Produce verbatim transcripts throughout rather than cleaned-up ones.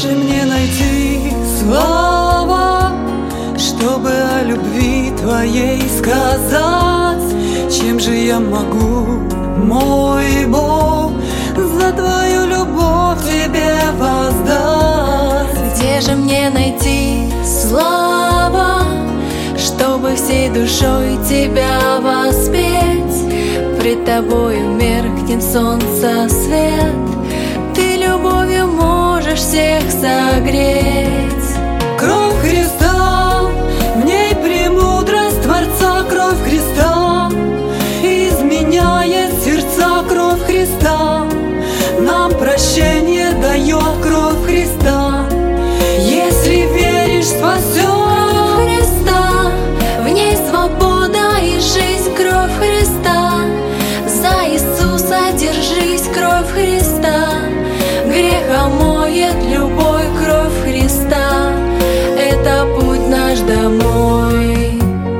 же мне найти слова, чтобы о любви Твоей сказать? Чем же я могу, мой Бог, за Твою любовь Тебе воздать? Где же мне найти слова, чтобы всей душой Тебя воспеть? Пред Тобою меркнет солнца свет, Ты любовью можешь всех согреть. Кровь Христа, в ней премудрость Творца. Кровь Христа изменяет сердца. Кровь Христа нам прощение дает. Кровь Христа, если веришь, спасет. Кровь Христа, в ней свобода и жизнь. Кровь Христа, за Иисуса держись. Кровь Христа грех омоет любой. Кровь Христа — это путь наш домой.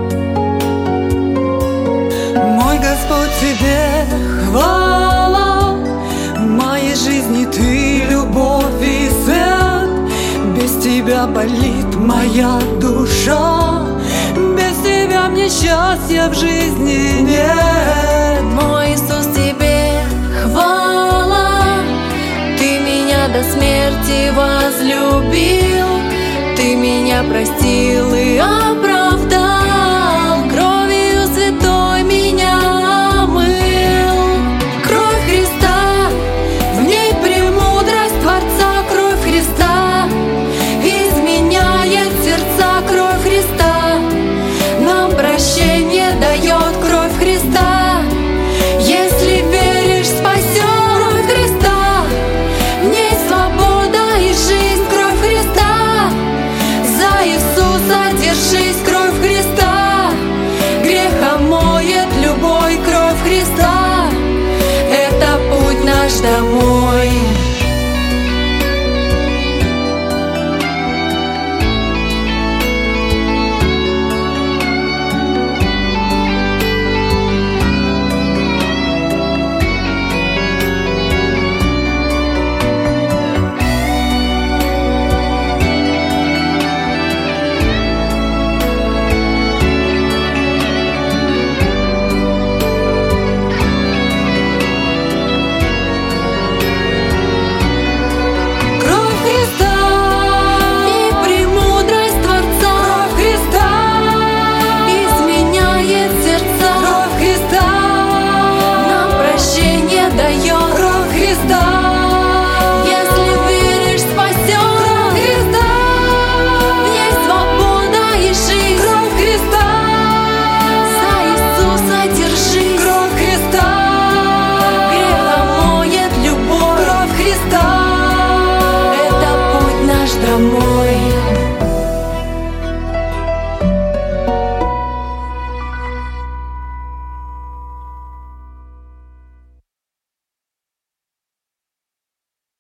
Мой Господь, Тебе хвала, в моей жизни Ты любовь и свет. Без Тебя болит моя душа, без Тебя мне счастья в жизни нет. Мой Иисус, Тебе хвала, Ты меня до смерти возлюбил, Ты меня простил и оправдал.